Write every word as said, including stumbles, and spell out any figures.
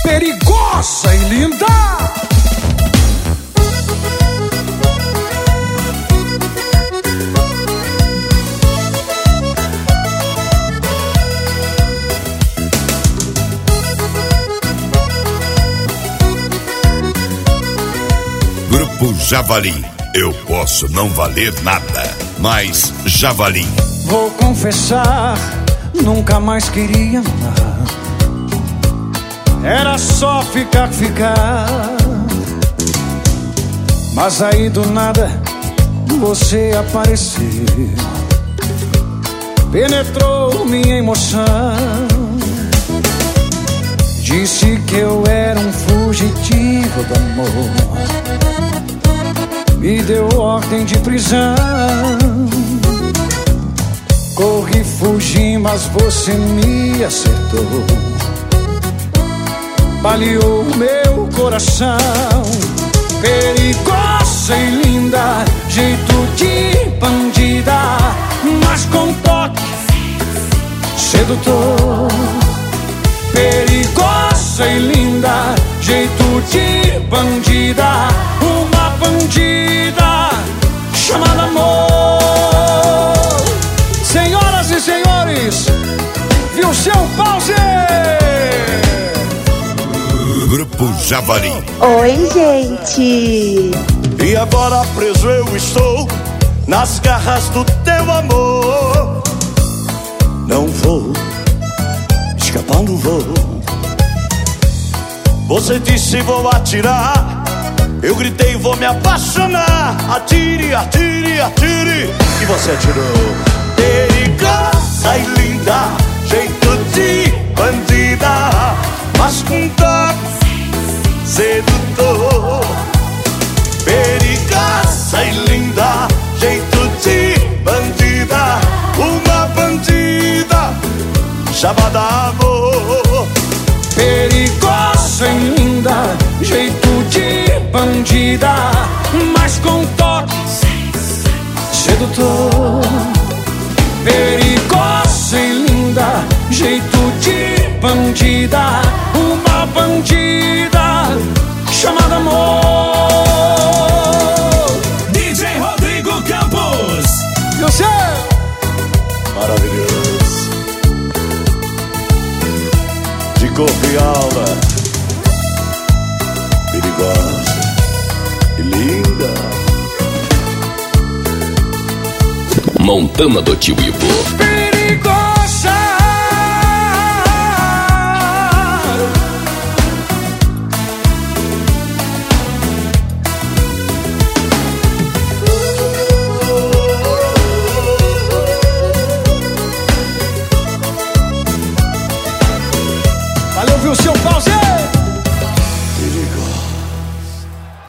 perigosa e linda. Grupo Javali. Eu posso não valer nada, mas Javali. Vou confessar, nunca mais queria amar. Era só ficar, ficar. Mas aí do nada você apareceu, penetrou minha emoção. Disse que eu era um fugitivo do amor, me deu ordem de prisão. Corri, fugi, mas você me acertou, baleou meu coração. Perigosa e linda, jeito de bandida, mas com toque sedutor. Perigosa e linda, jeito de bandida, uma bandida chamada amor. Senhoras e senhores, viu seu pause? Grupo Javali. Oi, gente. E agora preso eu estou nas garras do teu amor. Não vou escapar, não vou. Você disse vou atirar, eu gritei vou me apaixonar. Atire, atire, atire, e você atirou. Perigosa e linda, jeito de bandida, mas com toque sedutor. Perigosa e linda, jeito de bandida, uma bandida chamada amor. Perigosa e linda, jeito de bandida, mas com toque sedutor. Perigosa e linda, jeito de bandida, uma bandida chamada amor. D J Rodrigo Campos. E o seu? Maravilhoso, de corpo e alma, perigosa e linda. Montana do Tio Ivo. Perigosa. Valeu, viu, seu pause?